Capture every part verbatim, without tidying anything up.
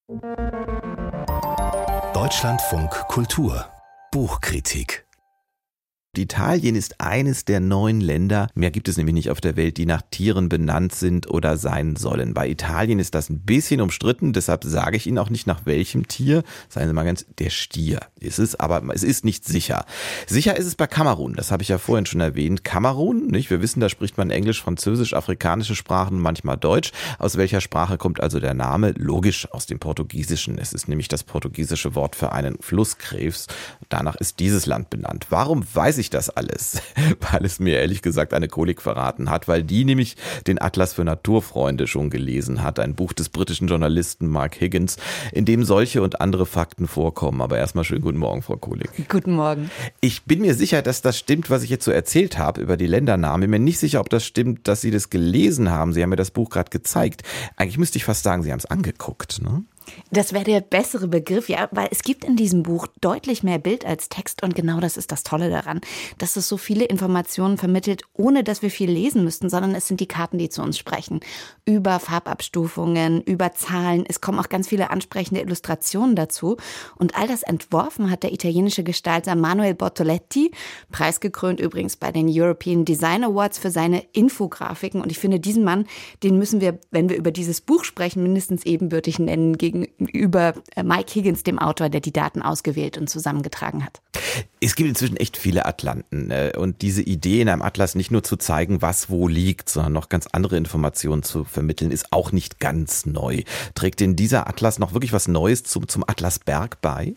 Deutschlandfunk Kultur Buchkritik. Italien ist eines der neun Länder, mehr gibt es nämlich nicht auf der Welt, die nach Tieren benannt sind oder sein sollen. Bei Italien ist das ein bisschen umstritten, deshalb sage ich Ihnen auch nicht nach welchem Tier. Seien Sie mal ganz, der Stier ist es, aber es ist nicht sicher. Sicher ist es bei Kamerun, das habe ich ja vorhin schon erwähnt. Kamerun, nicht? Wir wissen, da spricht man Englisch, Französisch, afrikanische Sprachen, manchmal Deutsch. Aus welcher Sprache kommt also der Name? Logisch aus dem Portugiesischen. Es ist nämlich das portugiesische Wort für einen Flusskrebs. Danach ist dieses Land benannt. Warum weiß ich das alles? Weil es mir ehrlich gesagt eine Kolik verraten hat, weil die nämlich den Atlas für Naturfreunde schon gelesen hat, ein Buch des britischen Journalisten Mark Higgins, in dem solche und andere Fakten vorkommen. Aber erstmal schönen guten Morgen, Frau Kolik. Guten Morgen. Ich bin mir sicher, dass das stimmt, was ich jetzt so erzählt habe über die Ländernamen. Ich bin mir nicht sicher, ob das stimmt, dass Sie das gelesen haben. Sie haben mir das Buch gerade gezeigt. Eigentlich müsste ich fast sagen, Sie haben es angeguckt, ne? Das wäre der bessere Begriff, ja, weil es gibt in diesem Buch deutlich mehr Bild als Text und genau das ist das Tolle daran, dass es so viele Informationen vermittelt, ohne dass wir viel lesen müssten, sondern es sind die Karten, die zu uns sprechen. Über Farbabstufungen, über Zahlen, es kommen auch ganz viele ansprechende Illustrationen dazu und all das entworfen hat der italienische Gestalter Manuel Bortoletti, preisgekrönt übrigens bei den European Design Awards für seine Infografiken und ich finde, diesen Mann, den müssen wir, wenn wir über dieses Buch sprechen, mindestens ebenbürtig nennen gegen über Mike Higgins, dem Autor, der die Daten ausgewählt und zusammengetragen hat. Es gibt inzwischen echt viele Atlanten und diese Idee in einem Atlas nicht nur zu zeigen, was wo liegt, sondern noch ganz andere Informationen zu vermitteln, ist auch nicht ganz neu. Trägt denn dieser Atlas noch wirklich was Neues zum, zum Atlasberg bei?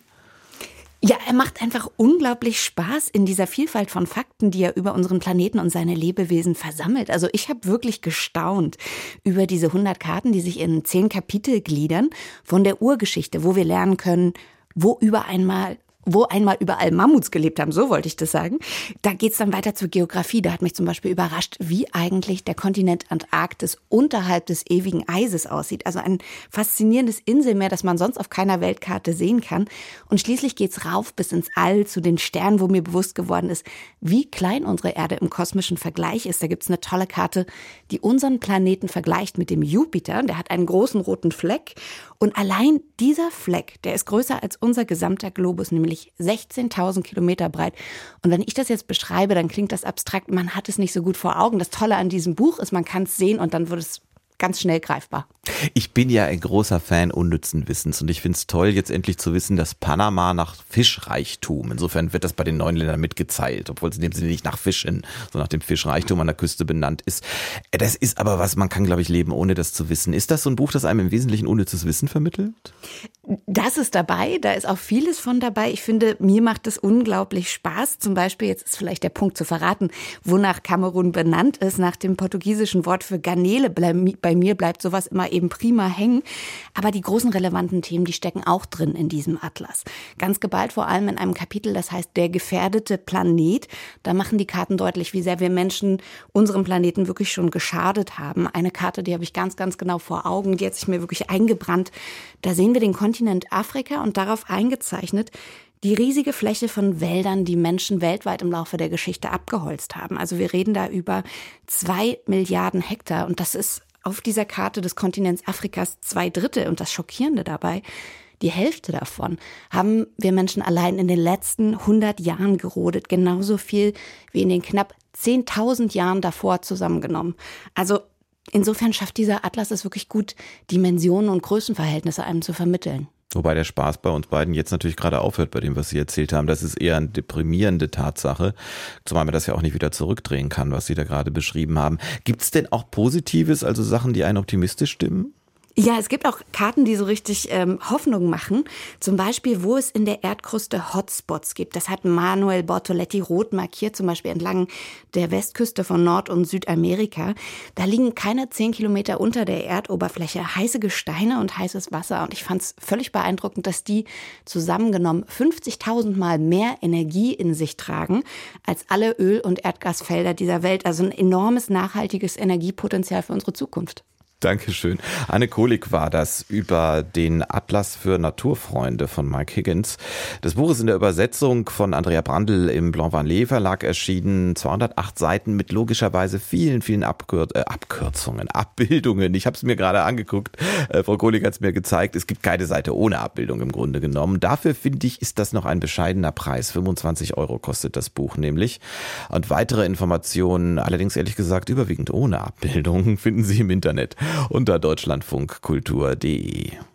Ja, er macht einfach unglaublich Spaß in dieser Vielfalt von Fakten, die er über unseren Planeten und seine Lebewesen versammelt. Also ich habe wirklich gestaunt über diese hundert Karten, die sich in zehn Kapitel gliedern, von der Urgeschichte, wo wir lernen können, wo über einmal wo einmal überall Mammuts gelebt haben, so wollte ich das sagen. Da geht's dann weiter zur Geografie. Da hat mich zum Beispiel überrascht, wie eigentlich der Kontinent Antarktis unterhalb des ewigen Eises aussieht. Also ein faszinierendes Inselmeer, das man sonst auf keiner Weltkarte sehen kann. Und schließlich geht's rauf bis ins All zu den Sternen, wo mir bewusst geworden ist, wie klein unsere Erde im kosmischen Vergleich ist. Da gibt's eine tolle Karte, die unseren Planeten vergleicht mit dem Jupiter. Der hat einen großen roten Fleck. Und allein dieser Fleck, der ist größer als unser gesamter Globus, nämlich sechzehntausend Kilometer breit. Und wenn ich das jetzt beschreibe, dann klingt das abstrakt. Man hat es nicht so gut vor Augen. Das Tolle an diesem Buch ist, man kann es sehen und dann wird es ganz schnell greifbar. Ich bin ja ein großer Fan unnützen Wissens und ich finde es toll, jetzt endlich zu wissen, dass Panama nach Fischreichtum, insofern wird das bei den neuen Ländern mitgezählt, obwohl es in dem Sinne nicht nach Fischen, sondern nach dem Fischreichtum an der Küste benannt ist. Das ist aber was, man kann, glaube ich, leben, ohne das zu wissen. Ist das so ein Buch, das einem im Wesentlichen unnützes Wissen vermittelt? Das ist dabei, da ist auch vieles von dabei. Ich finde, mir macht es unglaublich Spaß. Zum Beispiel, jetzt ist vielleicht der Punkt zu verraten, wonach Kamerun benannt ist, nach dem portugiesischen Wort für Garnele. Bei mir bleibt sowas immer eben prima hängen. Aber die großen relevanten Themen, die stecken auch drin in diesem Atlas. Ganz geballt vor allem in einem Kapitel, das heißt der gefährdete Planet. Da machen die Karten deutlich, wie sehr wir Menschen unserem Planeten wirklich schon geschadet haben. Eine Karte, die habe ich ganz, ganz genau vor Augen, die hat sich mir wirklich eingebrannt. Da sehen wir den Kontinent Afrika und darauf eingezeichnet die riesige Fläche von Wäldern, die Menschen weltweit im Laufe der Geschichte abgeholzt haben. Also wir reden da über zwei Milliarden Hektar und das ist auf dieser Karte des Kontinents Afrikas zwei Drittel. Und das Schockierende dabei, die Hälfte davon haben wir Menschen allein in den letzten hundert Jahren gerodet. Genauso viel wie in den knapp zehntausend Jahren davor zusammengenommen. Also insofern schafft dieser Atlas es wirklich gut, Dimensionen und Größenverhältnisse einem zu vermitteln. Wobei der Spaß bei uns beiden jetzt natürlich gerade aufhört bei dem, was Sie erzählt haben. Das ist eher eine deprimierende Tatsache, zumal man das ja auch nicht wieder zurückdrehen kann, was Sie da gerade beschrieben haben. Gibt es denn auch Positives, also Sachen, die einen optimistisch stimmen? Ja, es gibt auch Karten, die so richtig ähm, Hoffnung machen. Zum Beispiel, wo es in der Erdkruste Hotspots gibt. Das hat Manuel Bortoletti rot markiert, zum Beispiel entlang der Westküste von Nord- und Südamerika. Da liegen keine zehn Kilometer unter der Erdoberfläche heiße Gesteine und heißes Wasser. Und ich fand es völlig beeindruckend, dass die zusammengenommen fünfzigtausend Mal mehr Energie in sich tragen als alle Öl- und Erdgasfelder dieser Welt. Also ein enormes nachhaltiges Energiepotenzial für unsere Zukunft. Dankeschön. Anne Kohlig war das über den Atlas für Naturfreunde von Mike Higgins. Das Buch ist in der Übersetzung von Andrea Brandl im Blanc-Vanlé Verlag erschienen. zweihundertacht Seiten mit logischerweise vielen, vielen Abkür äh, Abkürzungen, Abbildungen. Ich habe es mir gerade angeguckt. Äh, Frau Kohlig hat es mir gezeigt. Es gibt keine Seite ohne Abbildung im Grunde genommen. Dafür finde ich, ist das noch ein bescheidener Preis. fünfundzwanzig Euro kostet das Buch nämlich. Und weitere Informationen, allerdings ehrlich gesagt überwiegend ohne Abbildung, finden Sie im Internet unter deutschlandfunkkultur punkt de.